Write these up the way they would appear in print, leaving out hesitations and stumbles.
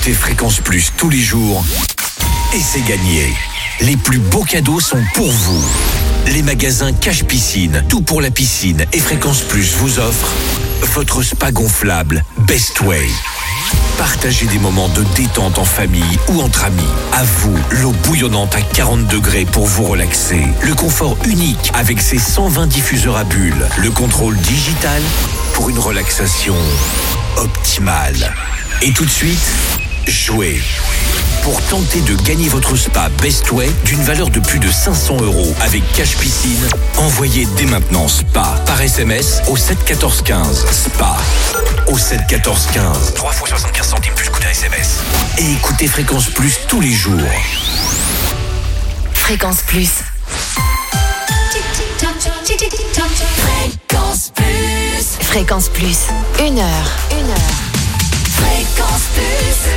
écoutez Fréquence Plus tous les jours et c'est gagné. Les plus beaux cadeaux sont pour vous. Les magasins Cache Piscine, tout pour la piscine et Fréquence Plus vous offrent votre spa gonflable Best Way. Partagez des moments de détente en famille ou entre amis. À vous, l'eau bouillonnante à 40 degrés pour vous relaxer. Le confort unique avec ses 120 diffuseurs à bulles. Le contrôle digital pour une relaxation optimale. Et tout de suite, jouez. Pour tenter de gagner votre spa Best Way d'une valeur de plus de 500 € avec Cache Piscine, envoyez dès maintenant SPA par SMS au 7 14 15. SPA au 7 14 15. 3 fois 75 centimes plus coût d'un SMS. Et écoutez Fréquence Plus tous les jours. Fréquence Plus. Fréquence Plus. Fréquence Plus. 1 heure. Fréquence Plus.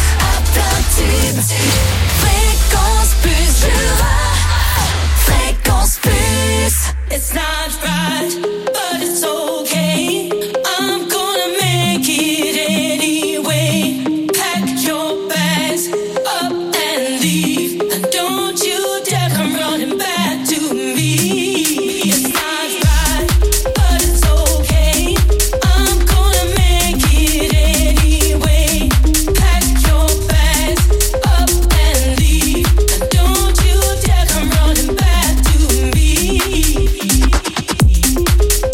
Fréquence Plus, Fréquence Plus. It's not right, but it's okay. I'm gonna make it anyway. Pack your bags up and leave, and don't you dare come running back to me. It's not right, but it's okay. I'm gonna make it anyway. Pack your bags up and leave, and don't you dare come running back to me.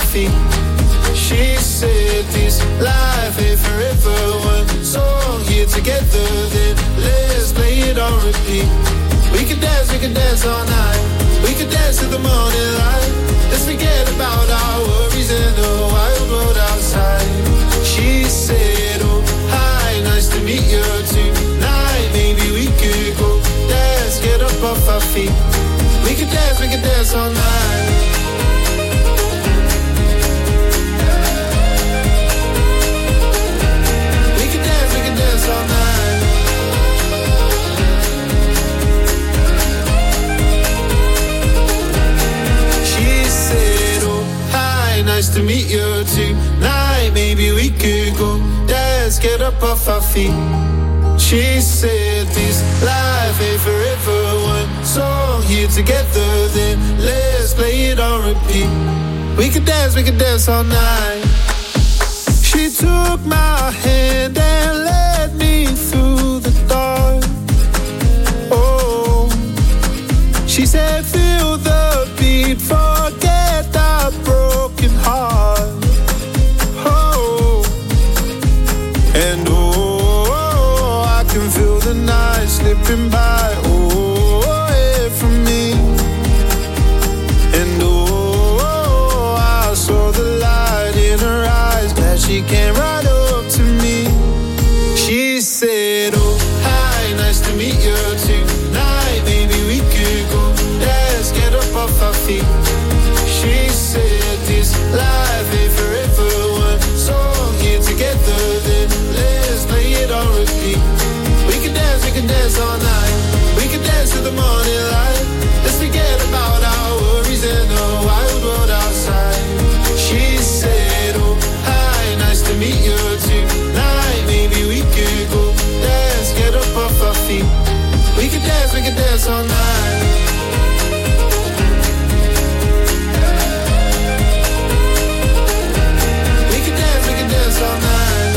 feet. She said this life ain't forever. One song here together, then let's play it on repeat. We can dance all night. We can dance till the morning light. Let's forget about our worries in the wild world outside. She said, oh, hi, nice to meet you tonight. Maybe we could go dance, get up off our feet. We can dance all night. We can dance all night. She said, oh, hi, nice to meet you tonight. Maybe we could go dance, get up off our feet. She said this life ain't forever. One song here together, then let's play it on repeat. We can dance all night. She took my hand and led me through the dark. Oh, she said feel the beat, forget that broken heart. Oh, and oh, I can feel the night slipping by, oh, away from me. And oh, I saw the light in her eyes, glad she came right up to me. She said, oh, hi, nice to meet you tonight. Maybe we could go dance, get up off our feet. She said this life ain't forever. One song here together, then let's play it on repeat. We can dance all night. We can dance till the morning light. Let's forget about our worries in the wild world outside. She said, oh, hi, nice to meet you tonight. Maybe we could go dance, get up off our feet. We can dance all night. We can dance all night.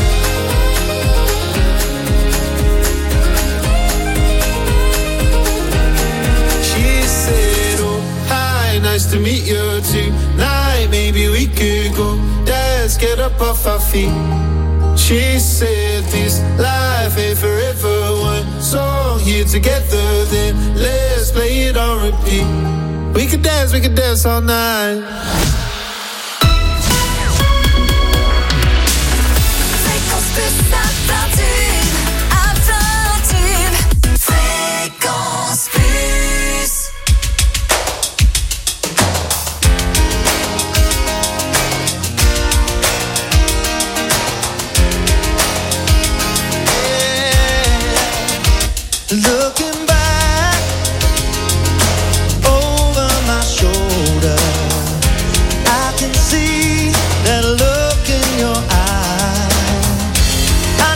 She said, oh, hi, nice to meet you tonight. Maybe we could go dance, get up off our feet. She said this life ain't forever. One song here together, then let's play it on repeat. We can dance all night. Fréquence plus à 21. Fréquence plus. Looking back over my shoulder, I can see that look in your eye.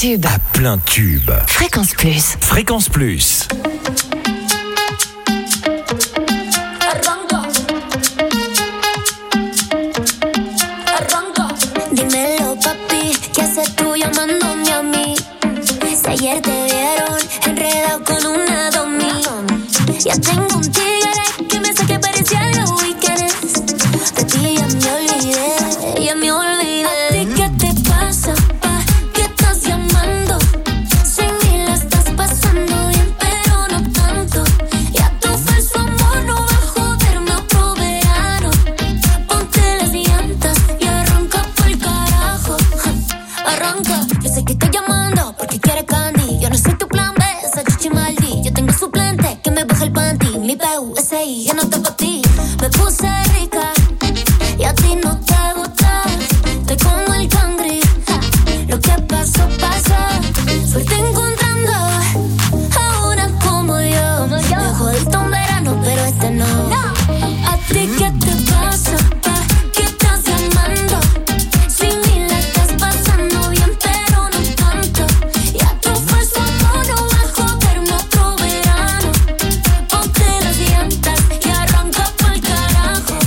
tube. À plein tube. Fréquence Plus. Fréquence Plus. Dímelo, papi, ¿qué haces tú llamándome a mí? Si ayer te vieron enredado con una domi. Ya tengo un tigre que me hace que parecía de weekends. De ti ya me olvidé, ya me olvidé. ¿A ti qué te pasa, pa? ¿Qué estás llamando? Sin mí la estás pasando bien, pero no tanto. Ya tu falso amor no va a joderme otro verano. Ponte las llantas y arranca pa'l carajo. Arranca, yo sé que estoy llamando porque quieres candy. Yo no soy tu plan B, esa chichi maldi. Yo tengo suplente que me baja el panty. Mi PUSI, ya no está pa' ti. Me puse rica y a ti no te gusta. Estoy como el cangri, lo que pasó, pasó. Suerte encontrando a una como yo. Me jodiste un verano, pero este no. ¿A ti qué te pasa, pa? ¿Qué estás llamando? Sin mí la estás pasando bien, pero no tanto. Ya tu falso amor no va a joderme otro verano. Ponte las llantas y arranca pa'l carajo.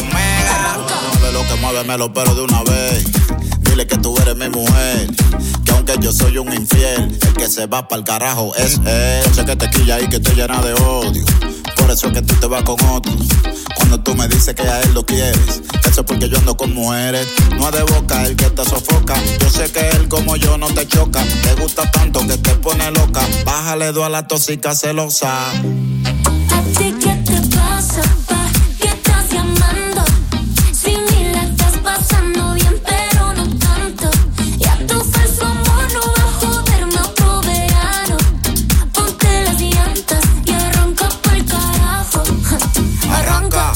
Mueve lo que muévemelo, pero de una vez. Dile que tú eres mi mujer, que aunque yo soy un infiel, el que se va pa'l carajo es él. Sé que te quilla y que te llena de odio, por eso es que tú te vas con otro. Cuando tú me dices que a él lo quieres, eso es porque yo ando con mujeres. No es de boca el que te sofoca, yo sé que él como yo no te choca. Te gusta tanto que te pone loca, bájale dos a la tóxica celosa. ¿A ti qué te pasa, pa? ¿Qué estás llamando? Sin mí la estás pasando bien, pero no tanto. Ya tu falso amor no va a joderme otro verano. Ponte las llantas y arranca pa'l carajo. Arranca.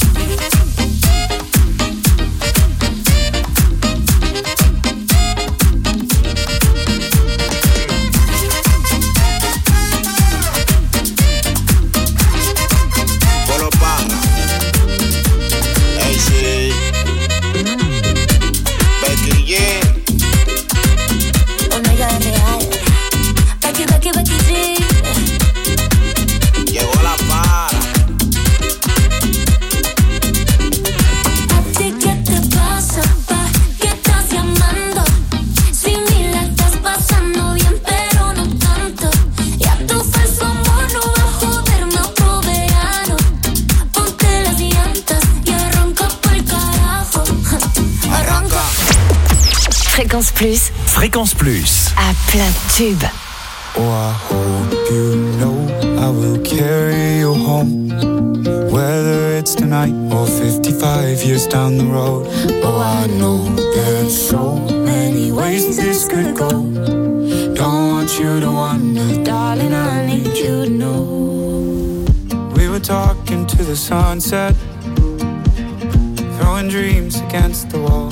Polo Parra, AC, Becky G. Omega real. Becky, Becky, Becky G. Llegó la para. ¿A ti qué te pasa, pa? ¿Qué estás llamando? Sin mí la estás pasando bien, pero no tanto. Ya tu falso amor no va a joderme otro verano. Ponte las llantas y arranca pa'l carajo. Arranca. Fréquence Plus. Fréquence Plus. À plein tube. Oh, I hope you know I will carry you home, whether it's tonight or 55 years down the road. Oh, I know there's so many ways this could go. Don't want you to wonder, darling, I need you to know. We were talking to the sunset, throwing dreams against the wall.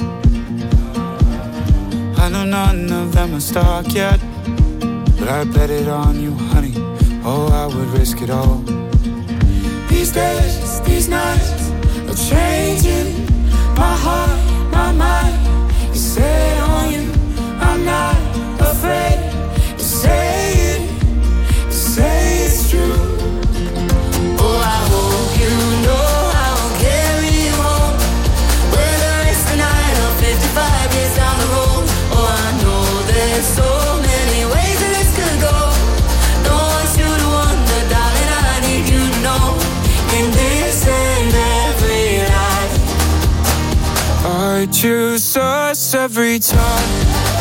I know none of them are stuck yet, but I bet it on you, honey. Oh, I would risk it all. These days, these nights are changing my heart, my mind. You say on you, I'm not afraid to say it, to say it's true. Oh, I hope you know I'll carry you home, whether it's tonight or 55 years down the road. Oh, I know there's so many ways that this could go. Don't want you to wonder, darling, I need you to know. In this and every life, I choose us every time.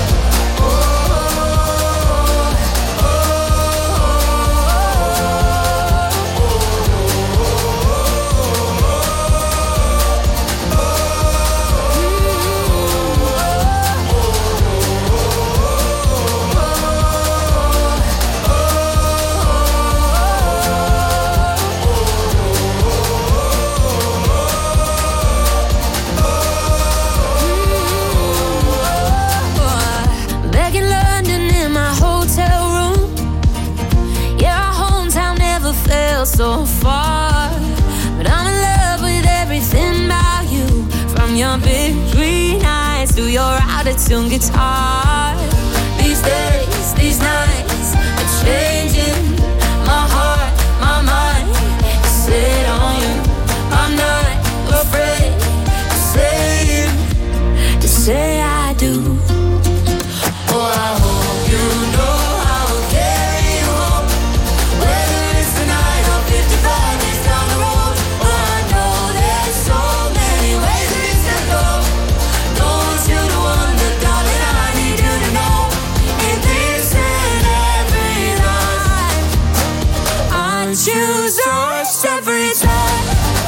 So far, but I'm in love with everything about you. From your big green eyes to your out-of-tune guitar. These days, these nights are changing. My heart, my mind is set on you. I'm not afraid to say I do. Oh, I hope you know I will carry you home, whether it's tonight or 55 years down the road. Oh, I know there's so many ways we can go. Don't want you to wonder, darling, I need you to know. In this and every life, I choose us every time.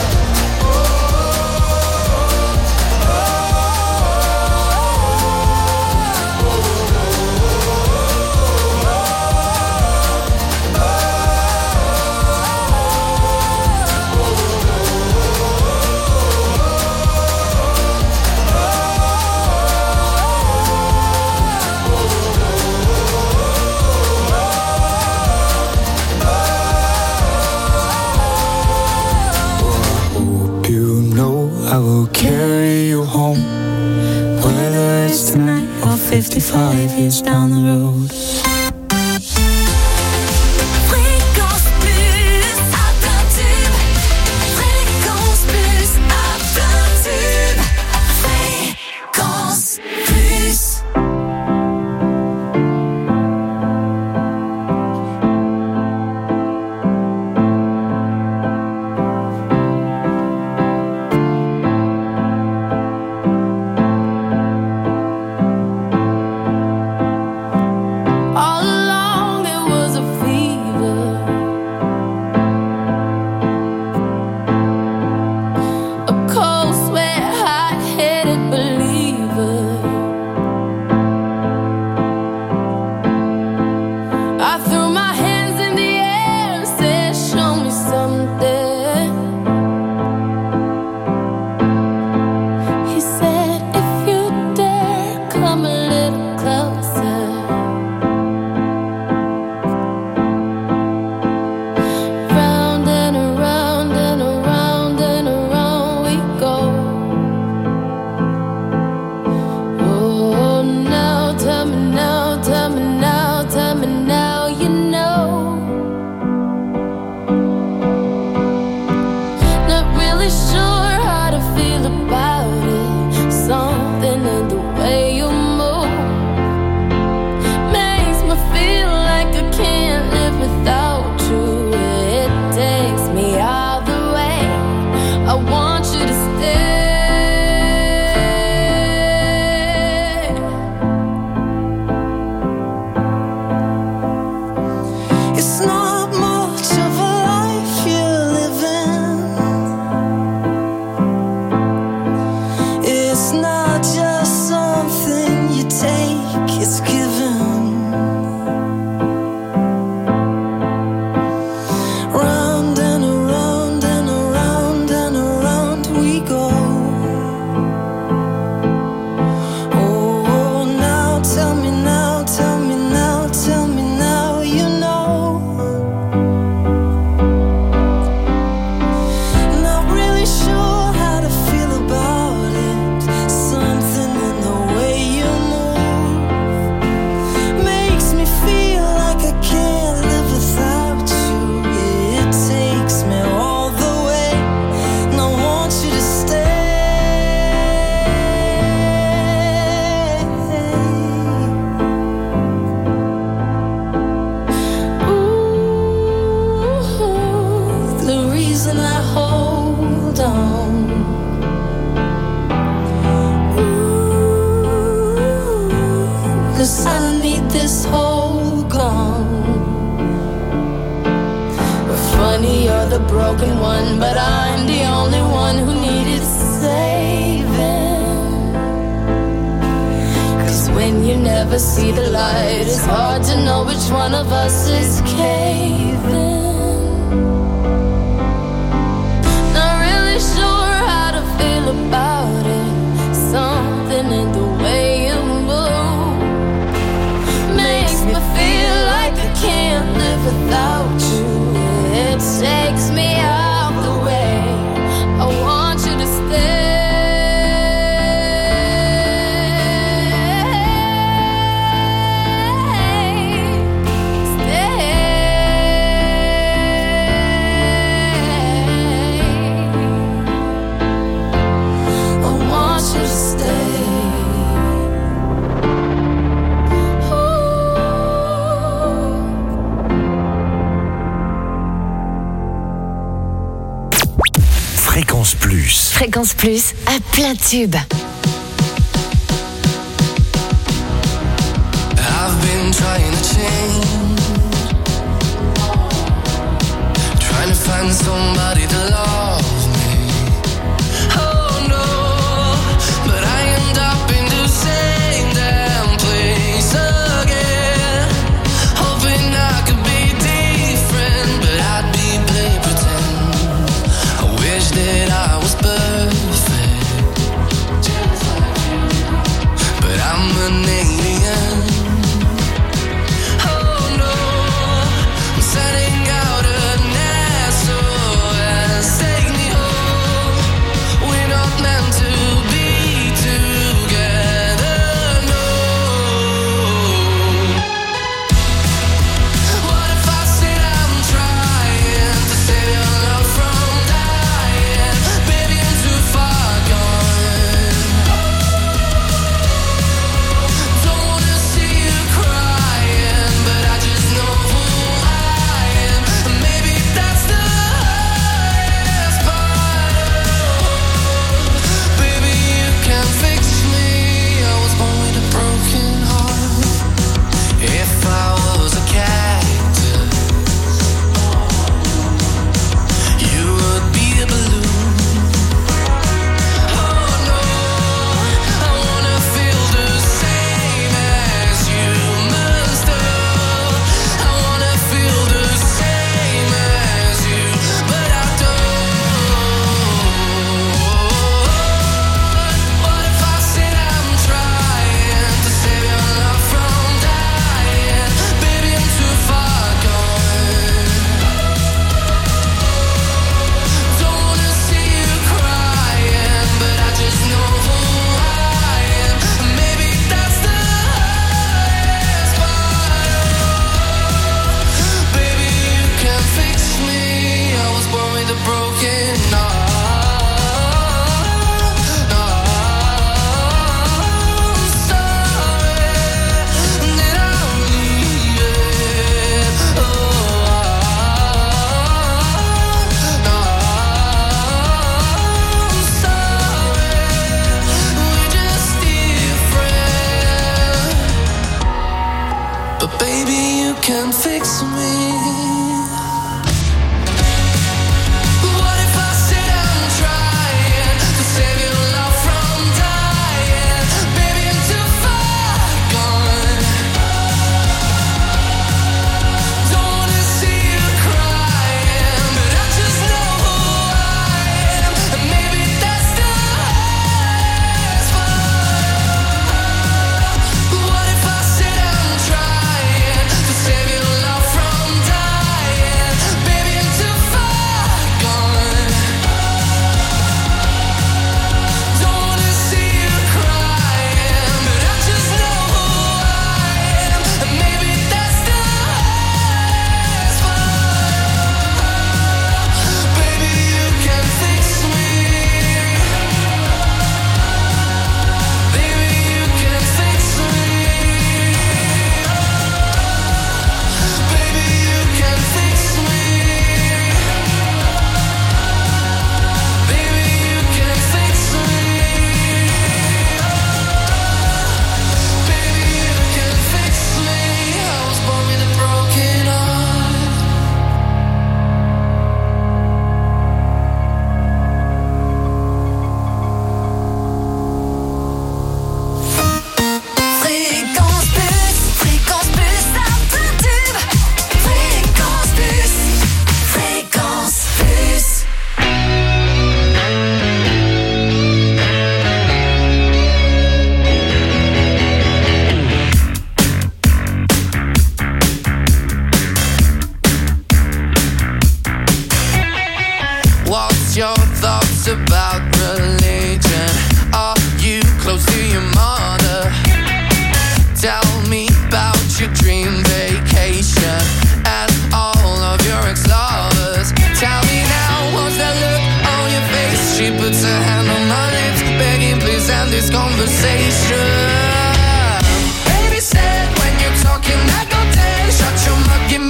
I will carry you home, whether it's tonight or 55 years down the road. Fréquence Plus, à plein tube. Fréquence Plus, à plein tube. Fréquence Plus. All along it was a fever, a cold sweat, hot-headed believer. I threw my hands in the air and said, show me something. He said, if you dare, come a little closer. Round and around and around and around we go. Oh, now tell me now, tell me now, tell me now, you know. Not really sure how to feel about it. Something in the way you move makes me feel like I can't live without you. It takes me all the way. I want you to stay. It's not much of a life you're living. It's not just something you take, it's given. Round and around and around and around we go. Oh, now tell me now, tell me now, tell me now, you know. Not really sure how to feel about it. Something in the way you move makes me feel like I can't live without you. It takes me all the way, and I want you to stay. Ooh, the reason I hold on. Ooh, 'cause I need this hole gone. Funny, you're the broken one, but I'm the only one who needed saving. 'Cause when you never see the light, it's hard to know which one of us is caving. Not really sure how to feel about it. Something in the way you move makes me feel like I can't live without you. It takes me out the way. I want you to stay. Fréquence Plus. Fréquence Plus à plein tube. I've been trying to change, trying to find somebody to love me. Oh no, but I end up in the same damn place again, hoping I could be different, but I'd be play pretend. I wish that I was perfect, but I'm an alien.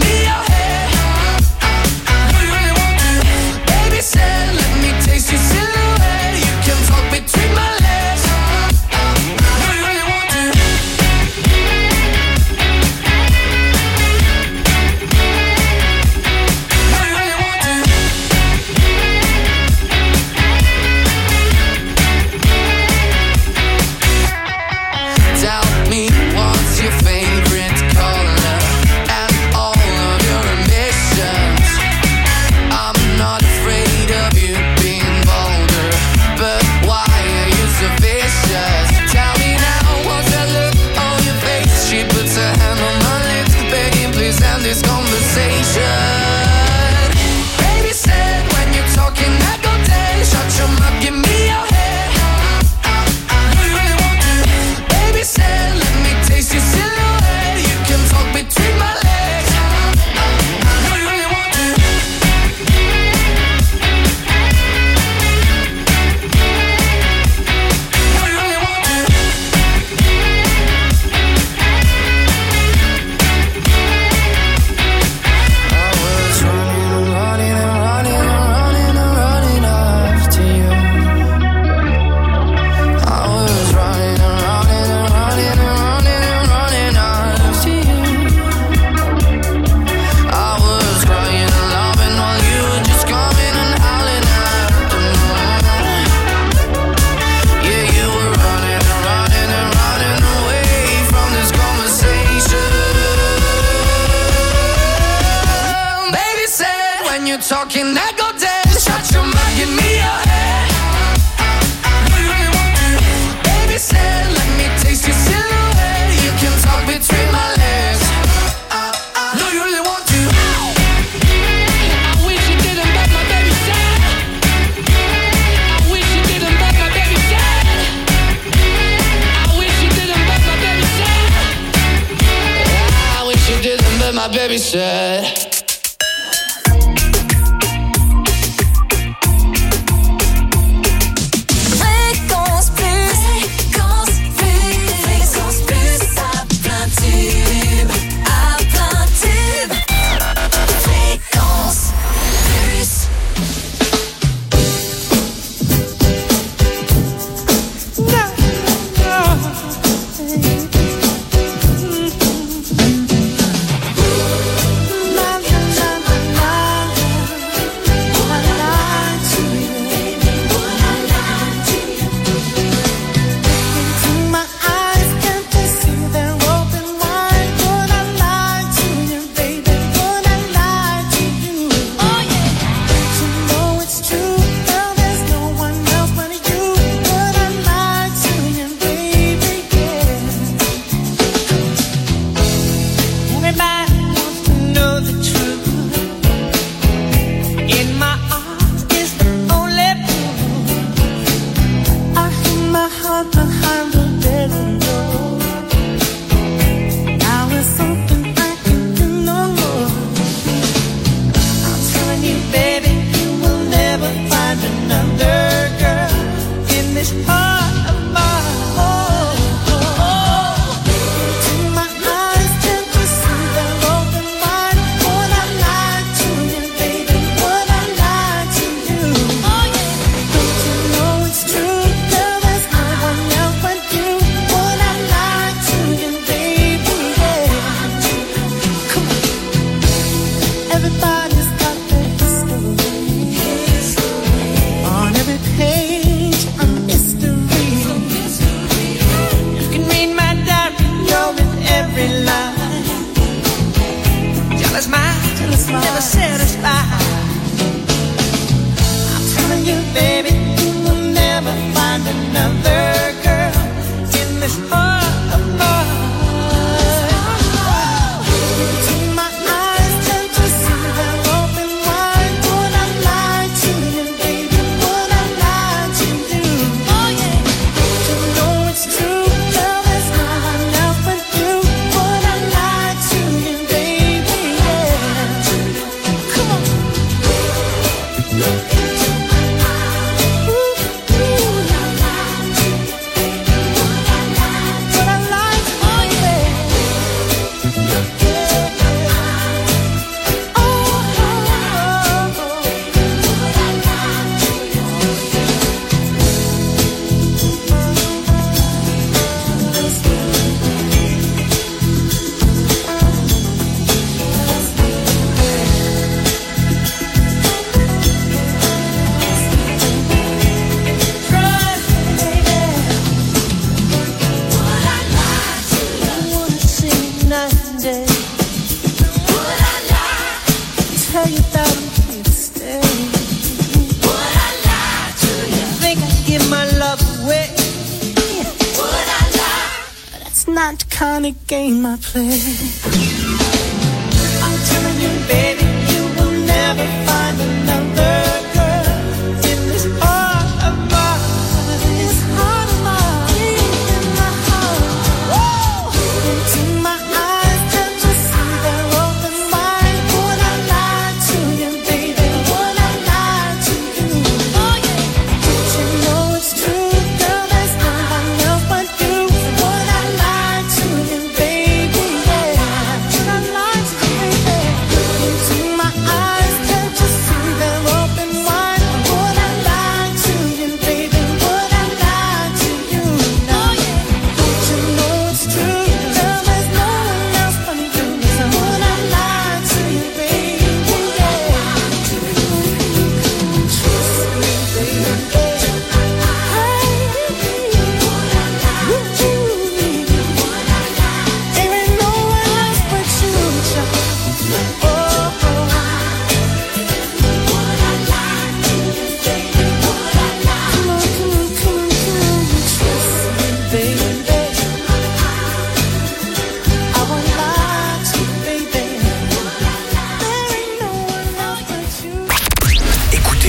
Taste you when you're talking, I go dead. Shut your mouth, give me your head. Do you really want to? Baby said, let me taste your silhouette. You can talk between my legs. Do you really want to? I wish you didn't back my baby said. I wish you didn't back my baby said. I wish you didn't back my baby said. I wish you didn't back my baby said. Game I play. I'm telling you, baby, you will never find another girl in this heart of mine. This heart of mine, in my heart. Into my eyes, can't you see they're open wide? Would I lie to you, baby? Would I lie to you? Oh yeah. Don't you know it's true, girl? There's no one else but you. Would I lie to you? Would I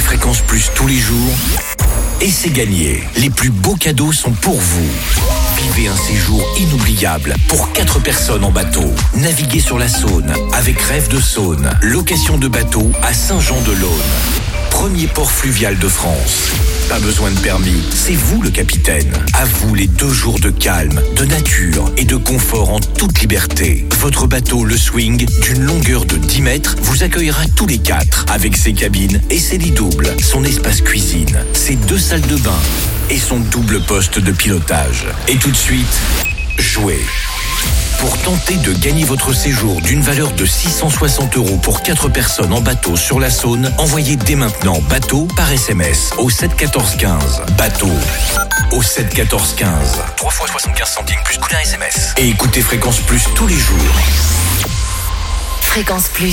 Fréquence Plus tous les jours et c'est gagné. Les plus beaux cadeaux sont pour vous. Vivez un séjour inoubliable pour 4 personnes en bateau. Naviguez sur la Saône avec Rêve de Saône. Location de bateau à Saint-Jean-de-Laune. Premier port fluvial de France. Pas besoin de permis, c'est vous le capitaine. À vous les 2 jours de calme, de nature et de confort en toute liberté. Votre bateau, le Swing, d'une longueur de 10 mètres, vous accueillera tous les 4 avec ses cabines et ses lits doubles, son espace cuisine, ses 2 salles de bain et son double poste de pilotage. Et tout de suite, jouez. Pour tenter de gagner votre séjour d'une valeur de 660 € pour 4 personnes en bateau sur la Saône, envoyez dès maintenant bateau par SMS au 7 14 15. Bateau au 7 14 15. 3 fois 75 centimes plus coût d'un SMS. Et écoutez Fréquence Plus tous les jours. Fréquence Plus.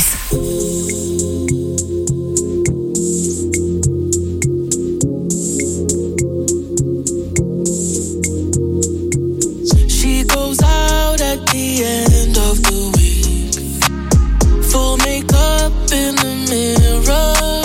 The end of the week, full makeup in the mirror,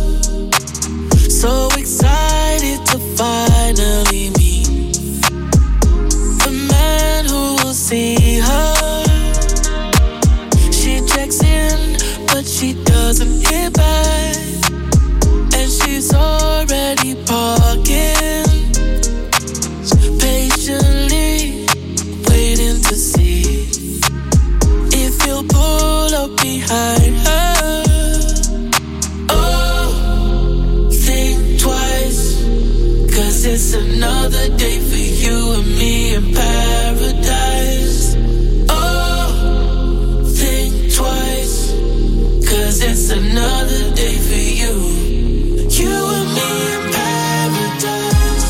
so excited to finally meet the man who will see her. She checks in, but she doesn't hear back, and she's already parking, patiently waiting to see if he'll pull up behind her. Oh, think twice, 'cause it's another day for you and me in paradise. Oh, think twice, 'cause it's another day for you and me in paradise.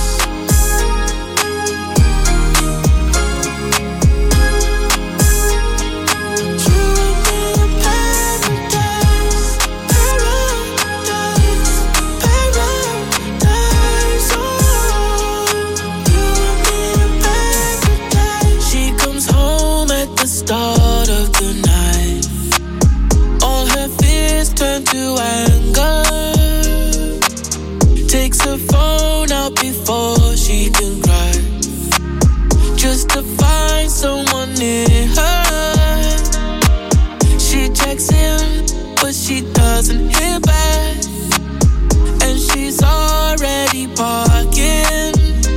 Start of the night, all her fears turn to anger. Takes her phone out before she can cry, just to find someone near her. She checks in, but she doesn't hear back, and she's already parking,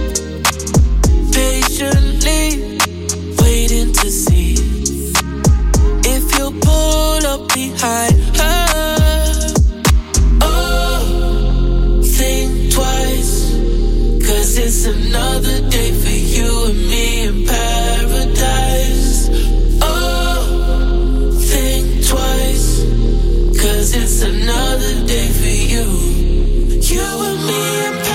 patiently waiting to see if you'll pull up behind her. Oh, think twice, 'cause it's another day for you and me in paradise. Oh, think twice, 'cause it's another day for you and me in paradise.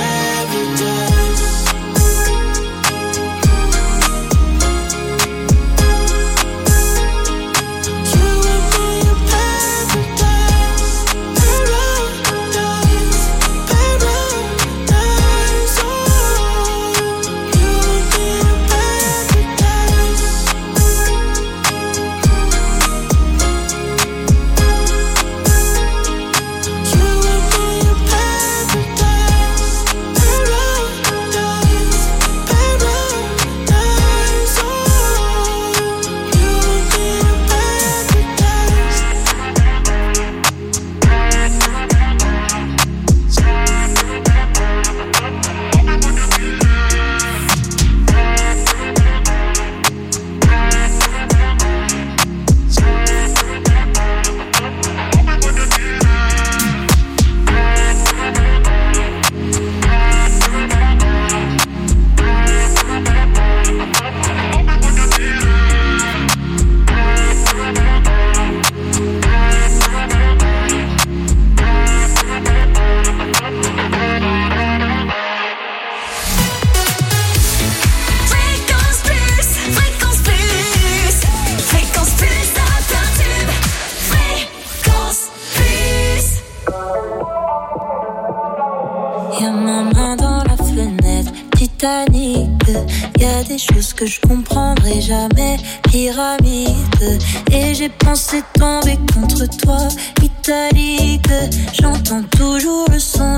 des choses que je comprendrai jamais. Pyramide, et j'ai pensé tomber contre toi. Italique, j'entends toujours le son de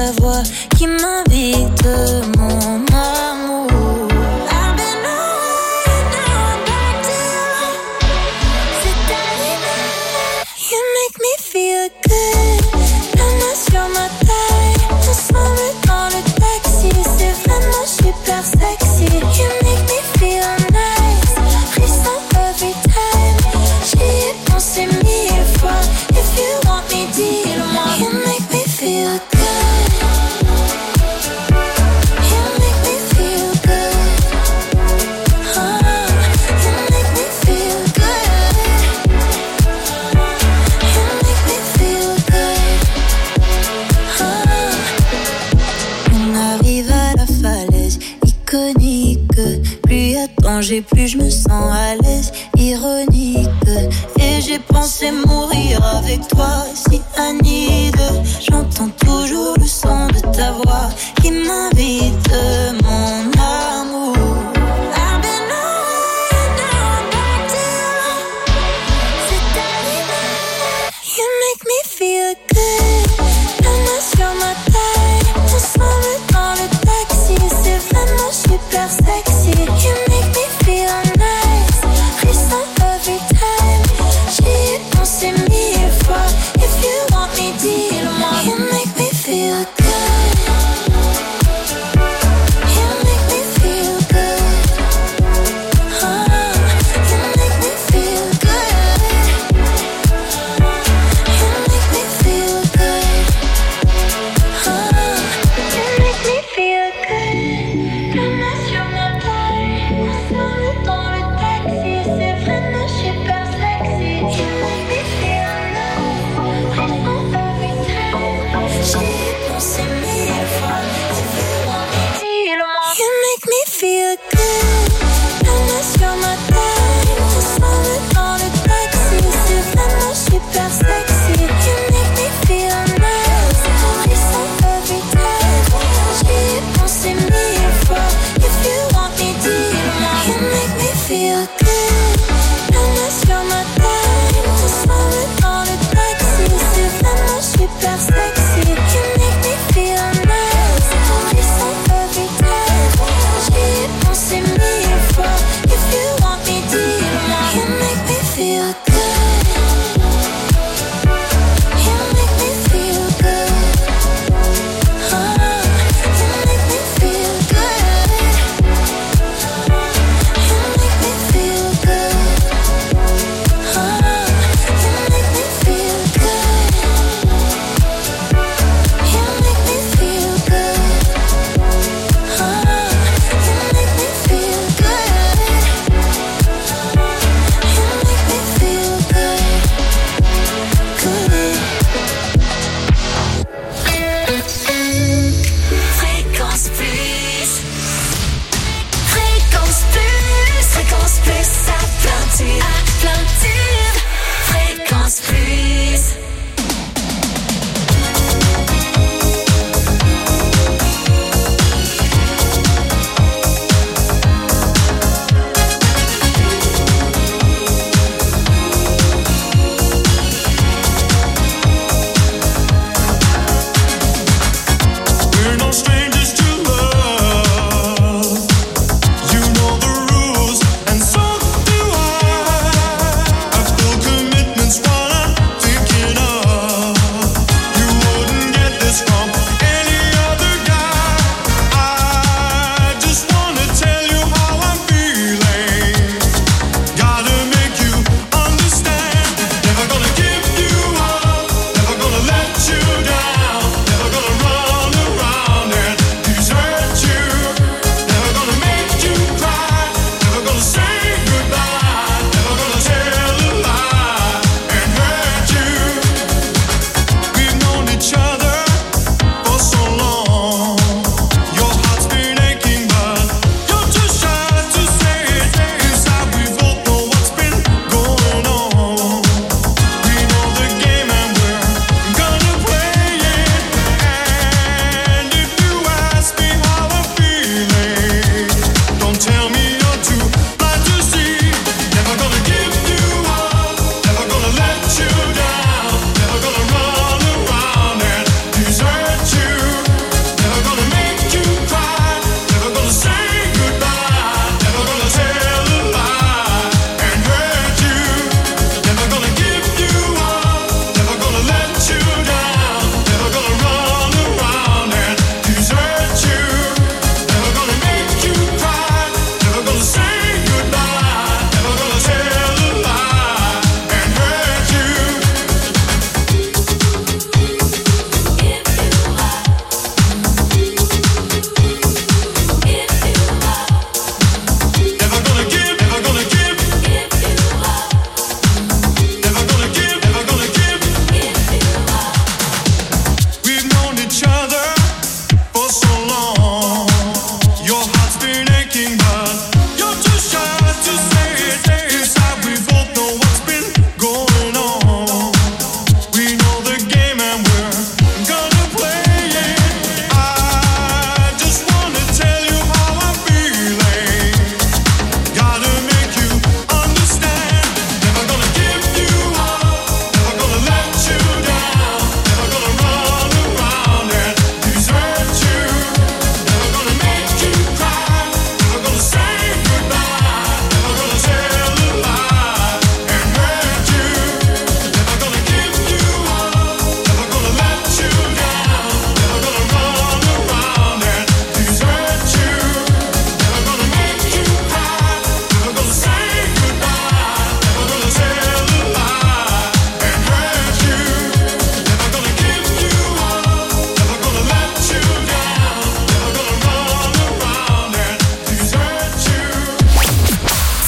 ta voix qui m'invite, mon amour. I've been away, now I'm back to you. C'est arrivé. You make me feel good. La main sur ma taille, ensemble dans le taxi, c'est vraiment super sexy. You make me feel nice, frisson every time. J'y ai pensé 1000 fois. If you want me, dis-le-moi. You make me feel good. You make me feel good. You make me feel good. You make me feel good. On arrive à la falaise iconique. Plus y a de danger, plus je me sens à l'aise. Ironique. Et j'ai pensé mourir avec toi, si Anide. J'entends toujours le son de ta voix qui m'invite, mon amour. I've been away, now I'm back to you. C'est arrivé. You make me feel good. La main sur ma taille, ensemble dans le taxi, c'est vraiment super sexy. You make me feel nice, frisson every time. J'y ai pensé 1000 fois. If you want me, dis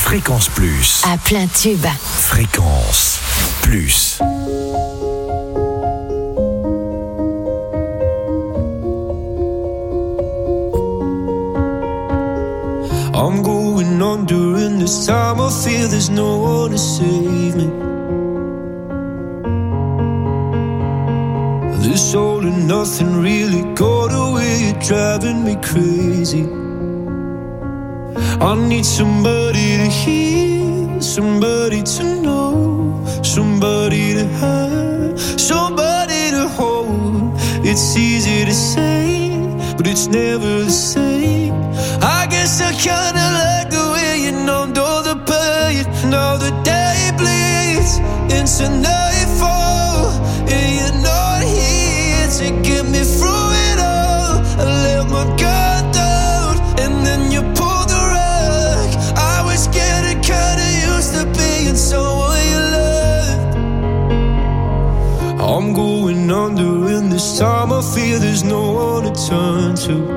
Fréquence Plus. À plein tube. Fréquence Plus. I'm going on during this time. I feel there's no one to save me. This all and nothing really got away. You're driving me crazy. I need somebody to hear, somebody to know, somebody to have, somebody to hold. It's easy to say, but it's never the same. I guess I kinda like the way you numbed all the pain. Now the day bleeds into nightfall, and you're not here to get me through it all. I let my guard down, and then you pulled the rug. I was getting kinda used to being someone you loved. I'm going under, and this time I feel there's no one to turn to.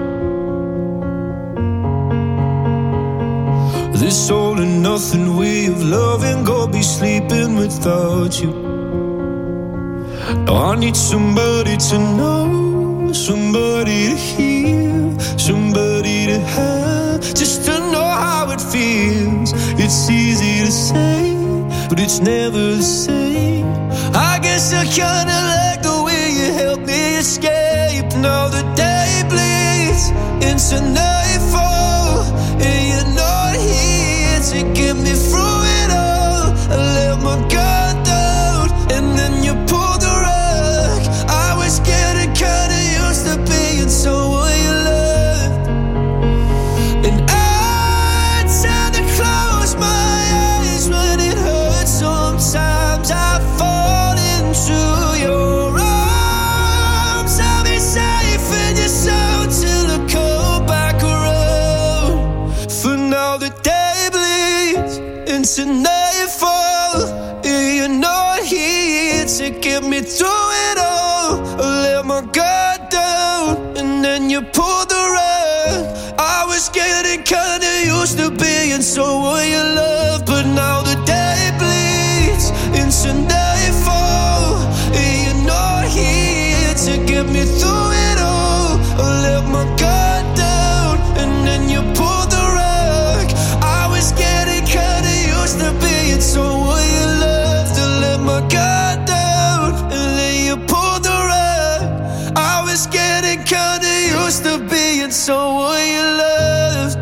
This all and nothing way of loving, go be sleeping without you. Now I need somebody to know, somebody to hear, somebody to have, just to know how it feels. It's easy to say, but it's never the same. I guess I kinda like the way you helped me escape. Now the day bleeds into nightfall, and you're not here to get me through it all. I let my guard down, and then you pulled the rug. I was getting kinda used to being someone you loved, and I tend to close my eyes when it hurts. Sometimes I fall into your arms. I'll be safe in your sound till I come back around. For now the day bleeds into nightfall, and you're not here to get me through it all. I let my guard down, and then you pulled the rug. I was getting kinda used to being someone you love, but now the day bleeds into nightfall, and you're not here to get me through it all. I let my guard down, and then you pulled the rug. I was getting kinda used to being someone you loved. To let my guard down, and then you pulled the rug. I was getting kinda used to being someone you loved.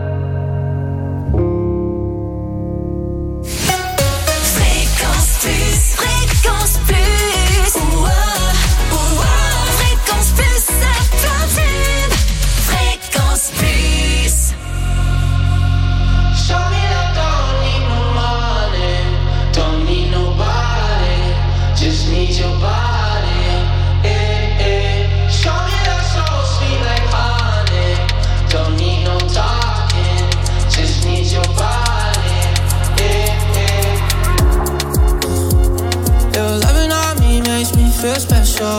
Fréquence Plus, Fréquence Plus. Fréquence Plus, ça platine. Fréquence Plus. Show me that don't need no money, don't need nobody, just need your body. Show me that soul sweet like honey, don't need no talking, just need your body. Your loving on me makes me feel special.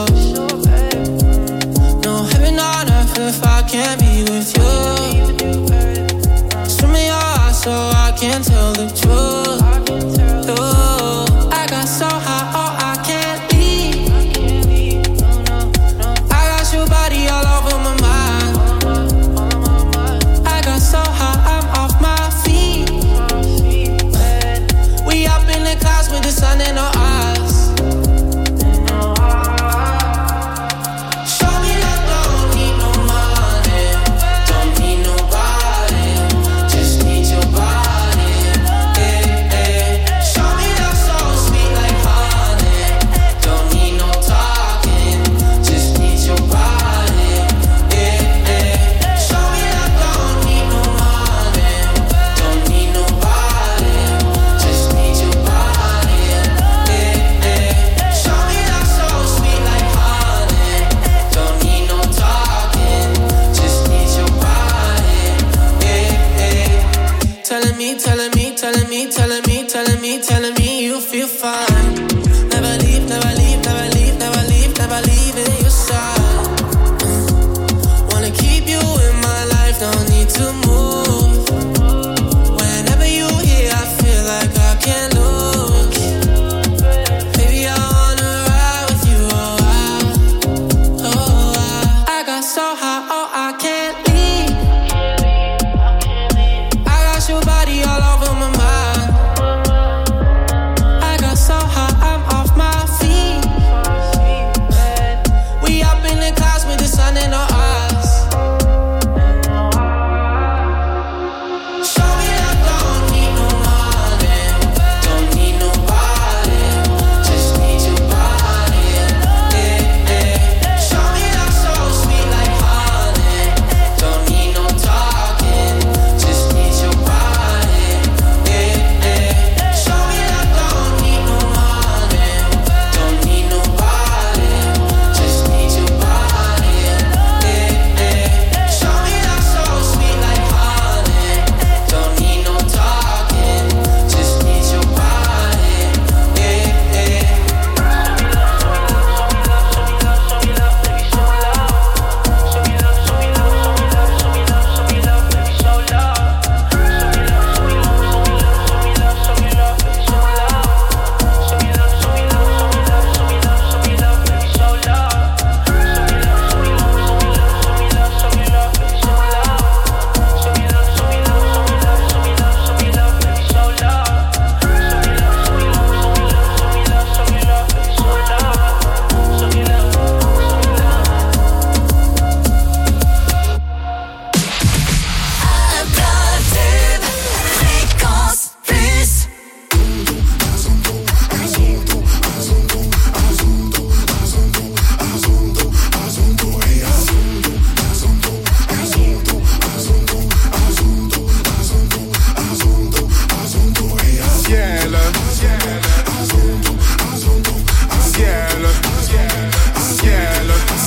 No heaven on earth if I can't be with you. Swim in your eyes so I can tell the truth. I got so high, oh I can't leave. I got your body all over my mind. I got so high, I'm off my feet. We up in the clouds with the sun in our eyes. Show me that don't need no money, don't need nobody, just need your body. Show me that soul sweet like honey.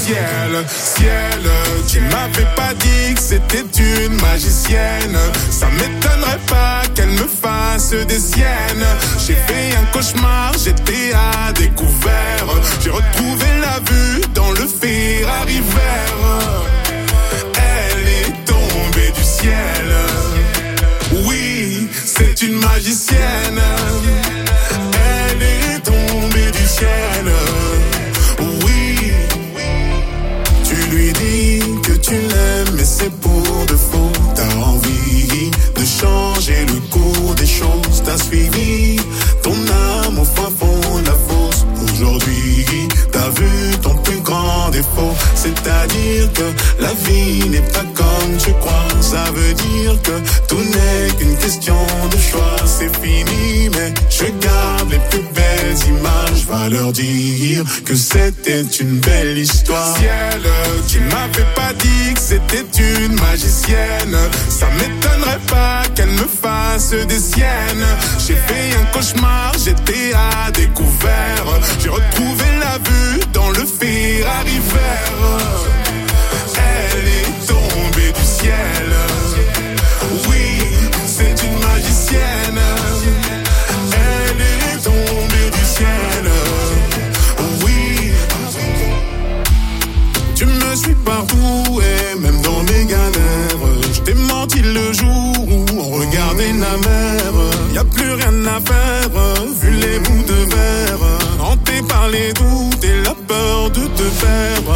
ciel, ciel. Tu m'avais pas dit que c'était une magicienne. Ça m'étonnerait pas qu'elle me fasse des siennes. J'ai fait un cauchemar, j'étais à découvert. J'ai retrouvé la vue dans le Ferrari vert. Elle est tombée du ciel. Oui, c'est une magicienne. Elle est tombée du ciel. Oui, tu lui dis que tu l'aimes, mais c'est pour de faux. T'as envie de changer le cours des choses. T'as suivi ton âme au fin fond de la fosse. Aujourd'hui, t'as vu ton plus grand défaut. C'est-à-dire que la vie n'est pas comme tu crois. Ça veut dire que tout n'est qu'une question de choix. C'est fini, mais je garde les plus belles images. Va leur dire que c'était une belle histoire. Ciel, tu m'avais pas dit que c'était une magicienne. Ça m'étonnerait pas qu'elle me fasse des siennes. J'ai fait un cauchemar, j'étais à découvert. J'ai retrouvé la vue dans le Ferrari vert. Elle est tombée du ciel. Oui, c'est une magicienne. Elle est tombée du ciel. Oui, tu me suis partout et même dans mes galères. Je t'ai menti le jour où on regardait la mer. Y'a plus rien à faire, vu les bouts de verre. Hanté par les doutes et la peur de te perdre.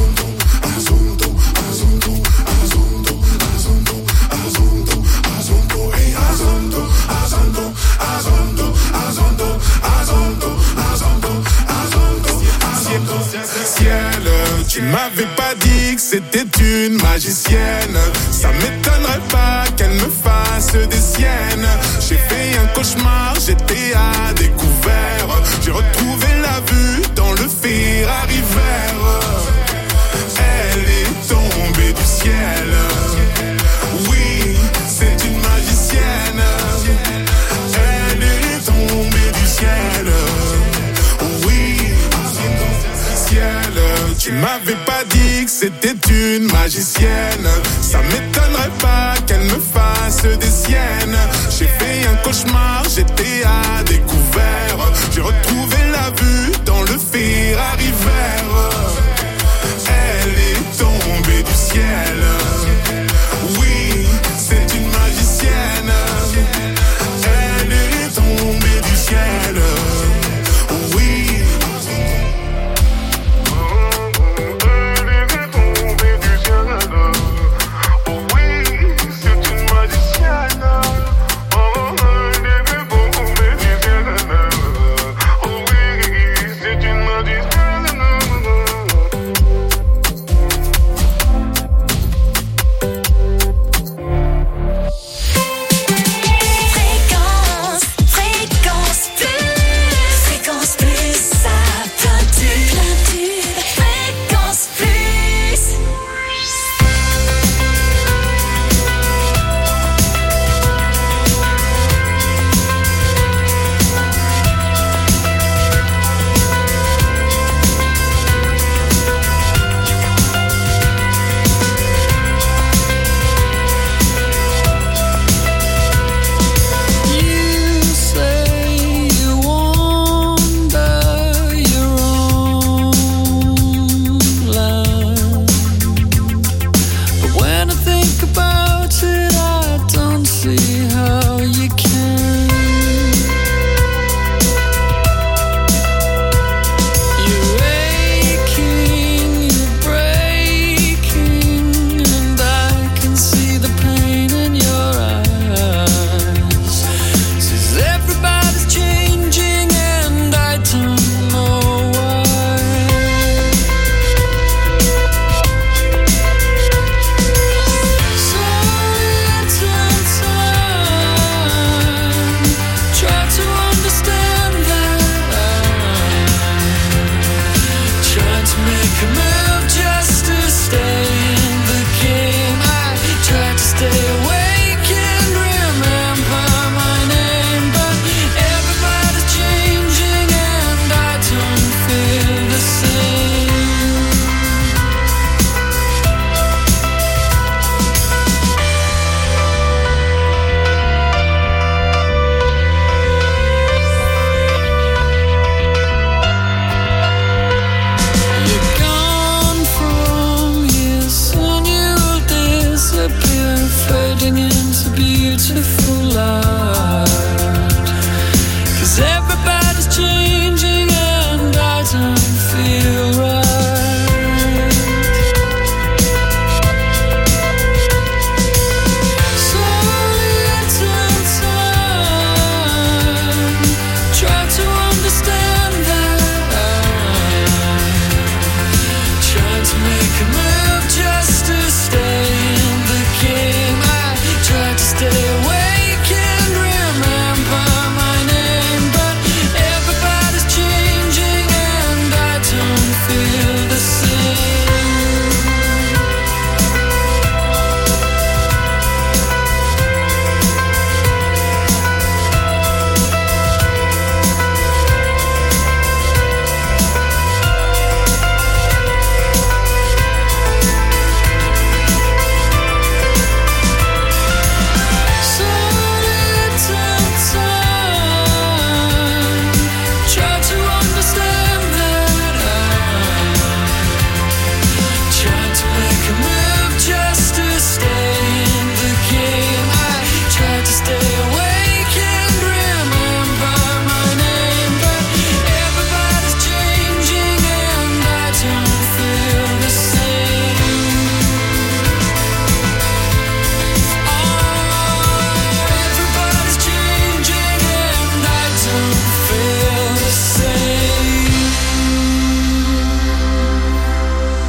Ciel, tu m'avais pas dit que c'était une magicienne. Ça m'étonnerait pas qu'elle me fasse des siennes. J'ai fait un cauchemar, j'étais à découvert. J'ai retrouvé la vue dans le Ferrari vert. Elle est tombée du ciel. Oui, c'est une magicienne. Elle est tombée du ciel. Oui, ciel, tu m'avais pas dit que c'était une magicienne. Ça m'étonnerait pas qu'elle me fasse des siennes. J'ai fait un cauchemar, j'étais à découvert. J'ai retrouvé la vue dans le Ferrari vert.